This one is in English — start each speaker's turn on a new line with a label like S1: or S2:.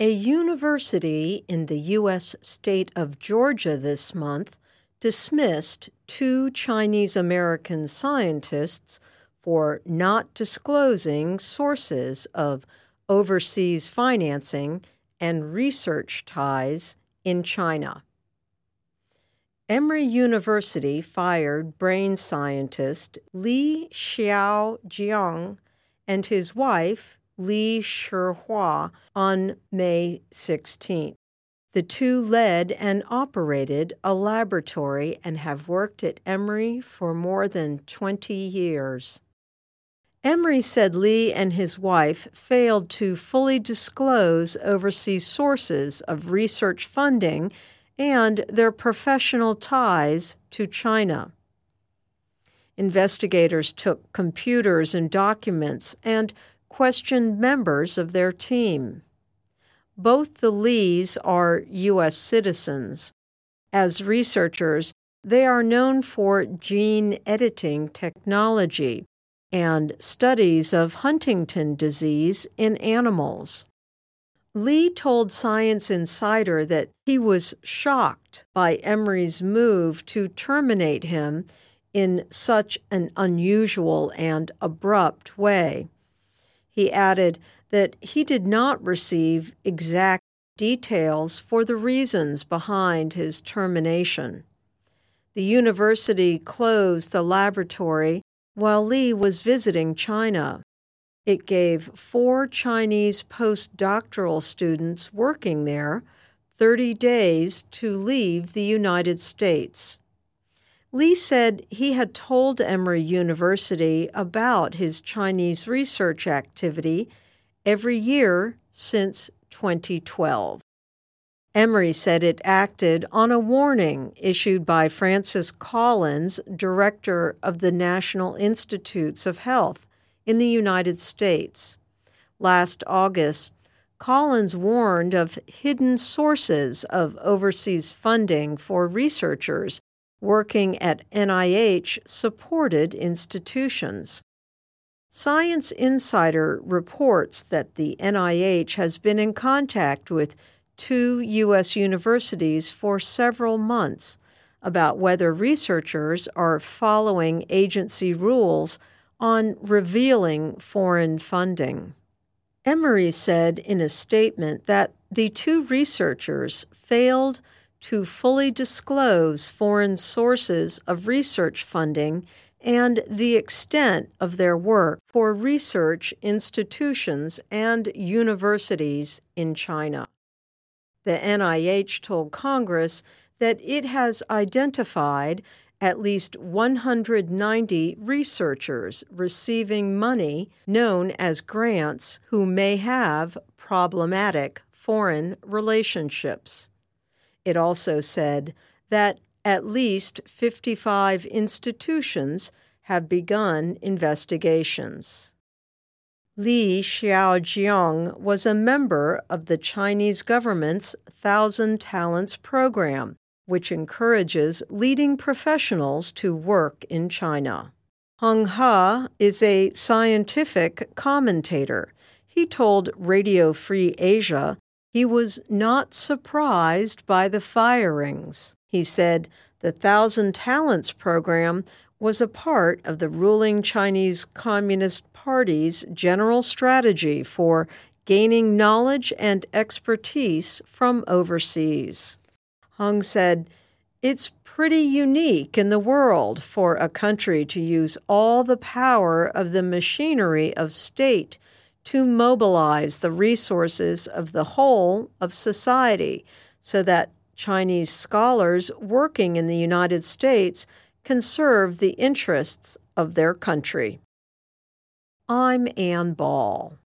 S1: A university in the U.S. state of Georgia this month dismissed two Chinese-American scientists for not disclosing sources of overseas financing and research ties in China. Emory University fired brain scientist Li Xiaojiang and his wife, Li Shihua, on May 16th. The two led and operated a laboratory and have worked at Emory for more than 20 years. Emory said Li and his wife failed to fully disclose overseas sources of research funding and their professional ties to China. Investigators took computers and documents and questioned members of their team. Both the Lees are U.S. citizens. As researchers, they are known for gene editing technology and studies of Huntington disease in animals. Li told Science Insider that he was shocked by Emory's move to terminate him in such an unusual and abrupt way. He added that he did not receive exact details for the reasons behind his termination. The university closed the laboratory while Li was visiting China. It gave 4 Chinese postdoctoral students working there 30 days to leave the United States. Li said he had told Emory University about his Chinese research activity every year since 2012. Emory said it acted on a warning issued by Francis Collins, director of the National Institutes of Health in the United States. Last August, Collins warned of hidden sources of overseas funding for researchers working at NIH-supported institutions. Science Insider reports that the NIH has been in contact with 2 U.S. universities for several months about whether researchers are following agency rules on revealing foreign funding. Emory said in a statement that the 2 researchers failed to fully disclose foreign sources of research funding and the extent of their work for research institutions and universities in China. The NIH told Congress that it has identified at least 190 researchers receiving money known as grants who may have problematic foreign relationships. It also said that at least 55 institutions have begun investigations. Li Xiaojiang was a member of the Chinese government's Thousand Talents program, which encourages leading professionals to work in China. Hung He is a scientific commentator. He told Radio Free Asia he was not surprised by the firings. He said the Thousand Talents program was a part of the ruling Chinese Communist Party's general strategy for gaining knowledge and expertise from overseas. Hung said, "It's pretty unique in the world for a country to use all the power of the machinery of state to mobilize the resources of the whole of society so that Chinese scholars working in the United States can serve the interests of their country." I'm Ann Ball.